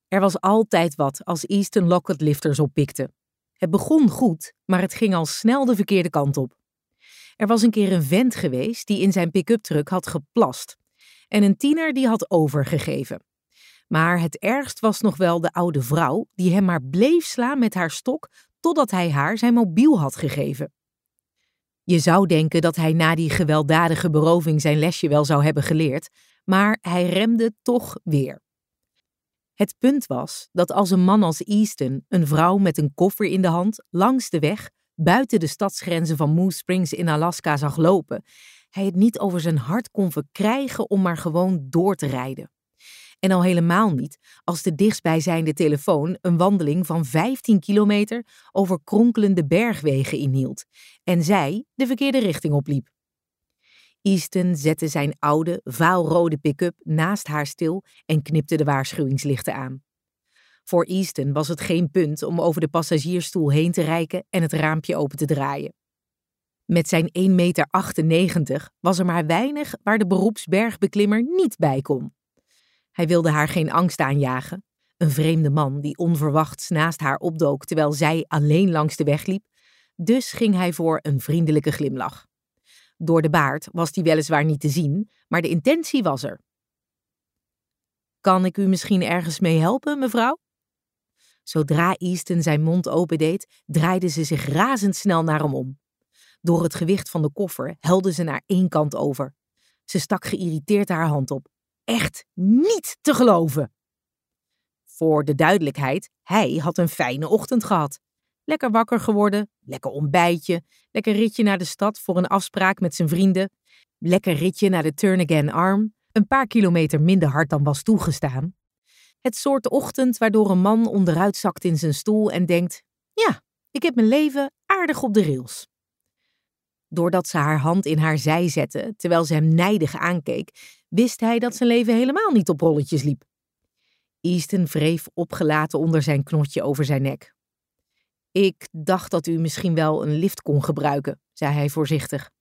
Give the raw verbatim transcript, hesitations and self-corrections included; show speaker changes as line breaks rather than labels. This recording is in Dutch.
Er was altijd wat als Easton Lockett lifters oppikte. Het begon goed, maar het ging al snel de verkeerde kant op. Er was een keer een vent geweest die in zijn pick-up truck had geplast. En een tiener die had overgegeven. Maar het ergst was nog wel de oude vrouw die hem maar bleef slaan met haar stok totdat hij haar zijn mobiel had gegeven. Je zou denken dat hij na die gewelddadige beroving zijn lesje wel zou hebben geleerd, maar hij remde toch weer. Het punt was dat als een man als Easton een vrouw met een koffer in de hand langs de weg buiten de stadsgrenzen van Moose Springs in Alaska zag lopen, hij het niet over zijn hart kon verkrijgen om maar gewoon door te rijden. En al helemaal niet als de dichtstbijzijnde telefoon een wandeling van vijftien kilometer over kronkelende bergwegen inhield en zij de verkeerde richting opliep. Easton zette zijn oude, vaalrode pick-up naast haar stil en knipte de waarschuwingslichten aan. Voor Easton was het geen punt om over de passagiersstoel heen te reiken en het raampje open te draaien. Met zijn één meter achtennegentig was er maar weinig waar de beroepsbergbeklimmer niet bij kon. Hij wilde haar geen angst aanjagen, een vreemde man die onverwachts naast haar opdook terwijl zij alleen langs de weg liep, dus ging hij voor een vriendelijke glimlach. Door de baard was die weliswaar niet te zien, maar de intentie was er. Kan ik u misschien ergens mee helpen, mevrouw? Zodra Easton zijn mond opendeed, draaide ze zich razendsnel naar hem om. Door het gewicht van de koffer helde ze naar één kant over. Ze stak geïrriteerd haar hand op. Echt niet te geloven! Voor de duidelijkheid, hij had een fijne ochtend gehad. Lekker wakker geworden, lekker ontbijtje, lekker ritje naar de stad voor een afspraak met zijn vrienden, lekker ritje naar de Turn Again Arm, een paar kilometer minder hard dan was toegestaan. Het soort ochtend waardoor een man onderuit zakt in zijn stoel en denkt, ja, ik heb mijn leven aardig op de rails. Doordat ze haar hand in haar zij zette, terwijl ze hem nijdig aankeek, wist hij dat zijn leven helemaal niet op rolletjes liep. Easton wreef opgelaten onder zijn knotje over zijn nek. Ik dacht dat u misschien wel een lift kon gebruiken, zei hij voorzichtig.